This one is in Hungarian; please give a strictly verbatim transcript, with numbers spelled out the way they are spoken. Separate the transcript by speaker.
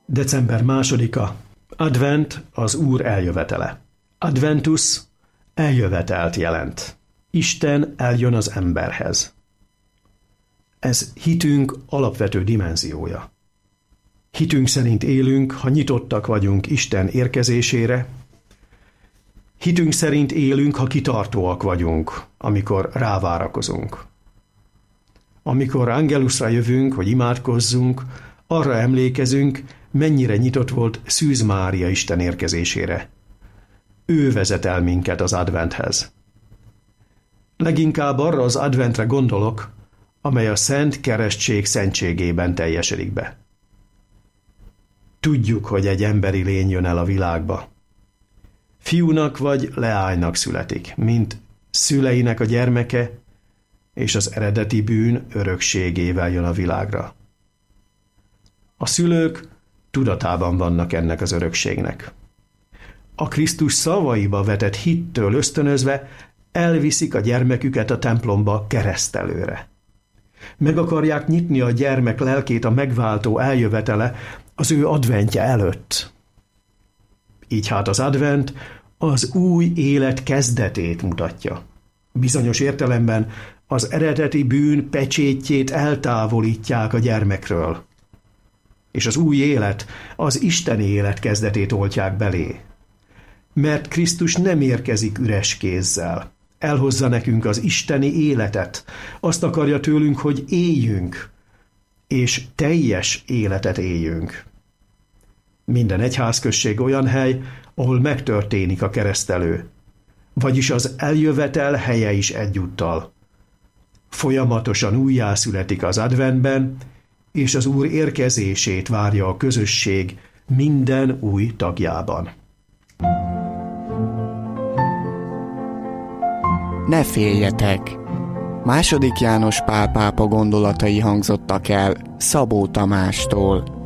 Speaker 1: December másodika. Advent az Úr eljövetele. Adventus eljövetelt jelent. Isten eljön az emberhez. Ez hitünk alapvető dimenziója. Hitünk szerint élünk, ha nyitottak vagyunk Isten érkezésére. Hitünk szerint élünk, ha kitartóak vagyunk, amikor rávárakozunk. Amikor Angelusra jövünk, hogy imádkozzunk, arra emlékezünk, mennyire nyitott volt Szűz Mária Isten érkezésére. Ő vezet el minket az adventhez. Leginkább arra az adventre gondolok, amely a Szent Keresztség szentségében teljesedik be. Tudjuk, hogy egy emberi lény jön el a világba. Fiúnak vagy leánynak születik, mint szüleinek a gyermeke, és az eredeti bűn örökségével jön a világra. A szülők tudatában vannak ennek az örökségnek. A Krisztus szavaiba vetett hittől ösztönözve elviszik a gyermeküket a templomba keresztelőre. Meg akarják nyitni a gyermek lelkét a megváltó eljövetele az ő adventje előtt. Így hát az advent az új élet kezdetét mutatja. Bizonyos értelemben az eredeti bűn pecsétjét eltávolítják a gyermekről, és az új élet, az isteni élet kezdetét oltják belé. Mert Krisztus nem érkezik üres kézzel. Elhozza nekünk az isteni életet. Azt akarja tőlünk, hogy éljünk, és teljes életet éljünk. Minden egyházközség olyan hely, ahol megtörténik a keresztelő, vagyis az eljövetel helye is egyúttal. Folyamatosan újjászületik az adventben, és az Úr érkezését várja a közösség minden új tagjában.
Speaker 2: Ne féljetek! Második János Pál pápa gondolatai hangzottak el Szabó Tamástól.